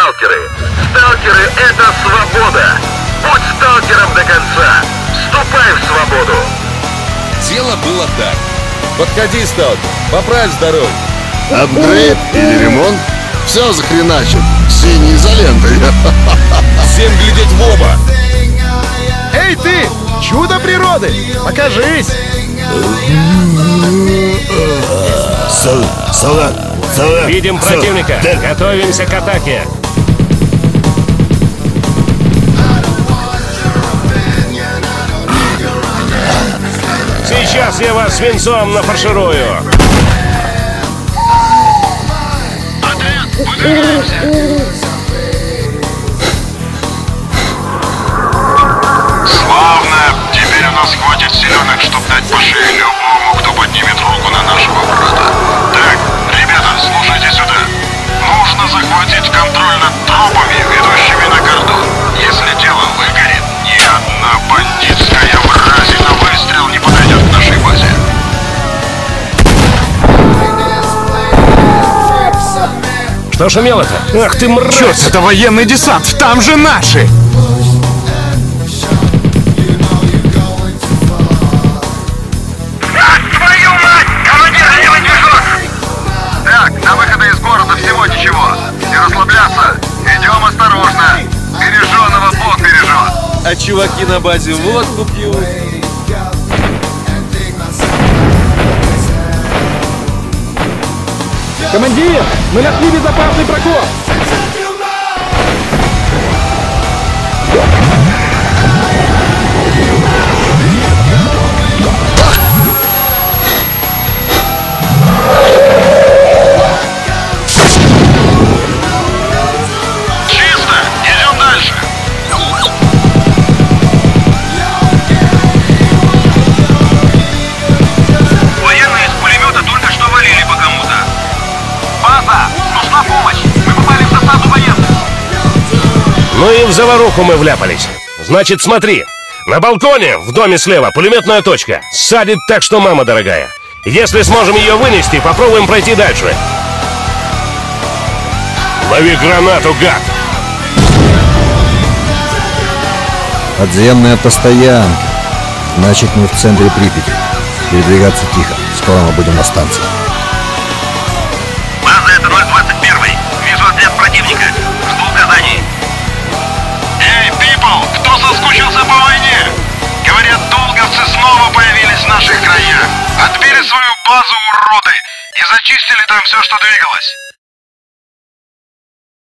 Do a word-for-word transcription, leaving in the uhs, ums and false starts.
сталкеры. Сталкеры — это свобода. Будь сталкером до конца. Вступай в свободу. Дело было так. Подходи, сталкер, поправь здоровье. Апгрейд или ремонт? Все захреначим. Синей изолентой. Всем глядеть в оба. Эй ты, чудо природы, покажись. Видим противника. Готовимся к атаке. Сейчас я вас свинцом нафарширую. Славно! Теперь у нас хватит силенок, чтобы дать по шее любому, кто поднимет руку на нашего брата. Так, ребята, слушайте сюда. Нужно захватить контроль над тропами, ведущими на кордон. Если дело выгорит, ни одна бандитская мразь на выстрел не подойдет к нашей базе. Что шумело-то? Ах ты мразь! Черт, это военный десант, там же наши! Твою мать! Командир, сделай движок! Так, до выхода из города всего ничего. Не расслабляться. Идем осторожно. Береженого Бог бережет. А чуваки на базе водку пьют. Командир, мы нашли безопасный прокол! Чисто! Идем дальше! Военные из пулемета только что валили по кому-то. База! Нужна помощь! Мы попали в засаду военных! Ну и в заваруху мы вляпались. Значит, смотри. На балконе, в доме слева, пулеметная точка. Садит так, что мама дорогая. Если сможем ее вынести, попробуем пройти дальше. Лови гранату, гад! Подземная автостоянка. Значит, мы в центре Припяти. Передвигаться тихо. Скоро мы будем на станции. База, это ноль двадцать один. Вижу отряд противника. Жду указаний. Эй, people, кто соскучился по войне? Говорят, долговцы снова появились в наших краях. Отбили свою базу, уроды, и зачистили там все, что двигалось.